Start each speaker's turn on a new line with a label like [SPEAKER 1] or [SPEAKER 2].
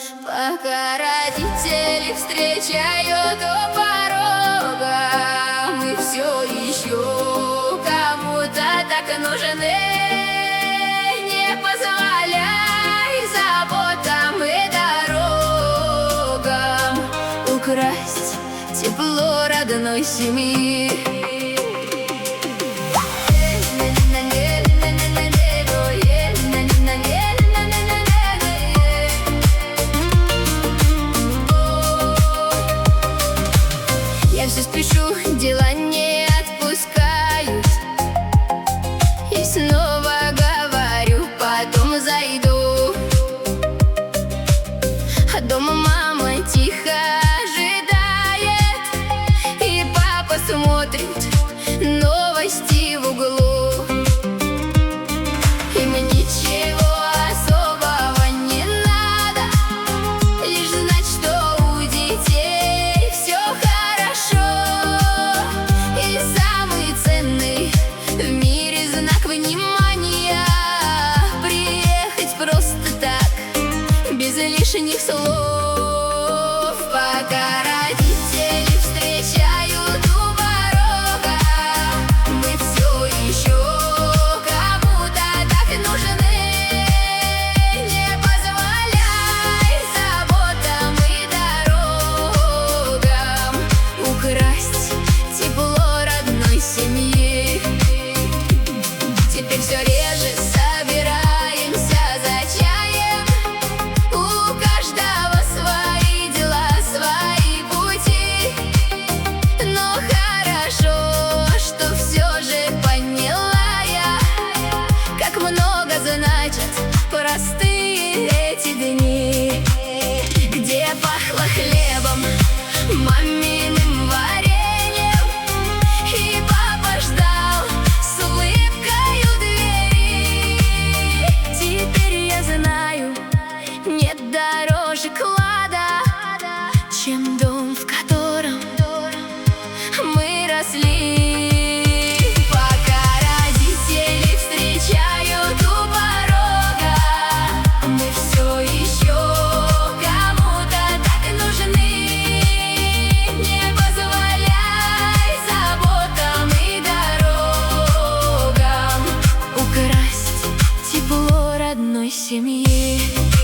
[SPEAKER 1] Пока родители встречают у порога, мы все еще кому-то так нужны. Не позволяй заботам и дорогам украсть тепло родной семьи. Я все спешу, дела не отпускают, и снова говорю, потом зайду. А дома мама тихо ожидает, и папа смотрит новости в углу. Им ничего особого не надо, лишь знать, что у детей все хорошо. И самый ценный в мире знак внимания — приехать просто так, без лишних слов. Пока родители встречают у порога, мы все еще кому-то так нужны. Не позволяй заботам и дорогам украсть тепло родной семьи. Теперь все реже собираемся за чаем, у каждого свои дела, свои пути. Но хорошо, что все же поняла я, как много значат простые эти дни, где пахло хлебом, маминым вареньем, и папа ждал с улыбкой у двери. Теперь я знаю, нет дороже клада, чем дом, в котором мы росли. Пока родители встречают у порога, мы все еще кому-то так нужны. Не позволяй заботам и дорогам украсть тепло родной семьи.